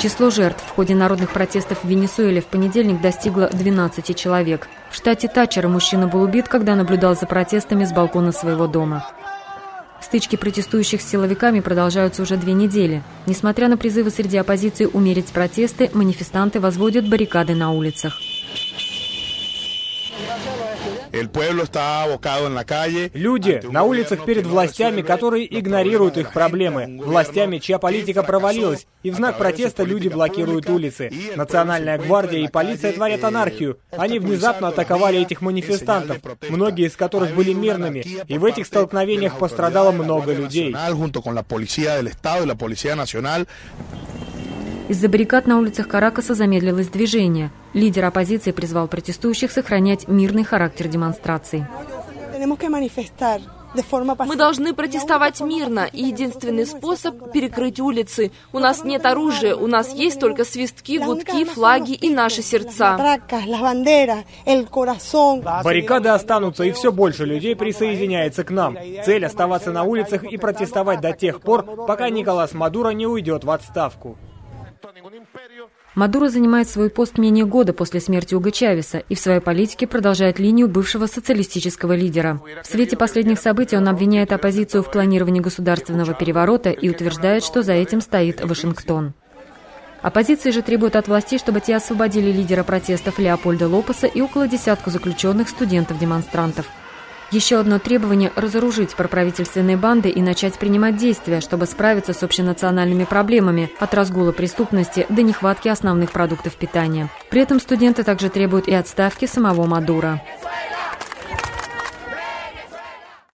Число жертв в ходе народных протестов в Венесуэле в понедельник достигло 12 человек. В штате Тачера мужчина был убит, когда наблюдал за протестами с балкона своего дома. Стычки протестующих с силовиками продолжаются уже 2 недели. Несмотря на призывы среди оппозиции умерить протесты, манифестанты возводят баррикады на улицах. Люди на улицах перед властями, которые игнорируют их проблемы. Властями, чья политика провалилась. И в знак протеста люди блокируют улицы. Национальная гвардия и полиция творят анархию. Они внезапно атаковали этих манифестантов, многие из которых были мирными. И в этих столкновениях пострадало много людей. Из-за баррикад на улицах Каракаса замедлилось движение. Лидер оппозиции призвал протестующих сохранять мирный характер демонстраций. Мы должны протестовать мирно, и единственный способ – перекрыть улицы. У нас нет оружия, у нас есть только свистки, гудки, флаги и наши сердца. Баррикады останутся, и все больше людей присоединяется к нам. Цель – оставаться на улицах и протестовать до тех пор, пока Николас Мадуро не уйдет в отставку. Мадуро занимает свой пост менее года после смерти Уго Чавеса и в своей политике продолжает линию бывшего социалистического лидера. В свете последних событий он обвиняет оппозицию в планировании государственного переворота и утверждает, что за этим стоит Вашингтон. Оппозиция же требует от властей, чтобы те освободили лидера протестов Леопольда Лопеса и около десятка заключенных студентов-демонстрантов. Еще одно требование – разоружить проправительственные банды и начать принимать действия, чтобы справиться с общенациональными проблемами от разгула преступности до нехватки основных продуктов питания. При этом студенты также требуют и отставки самого Мадуро.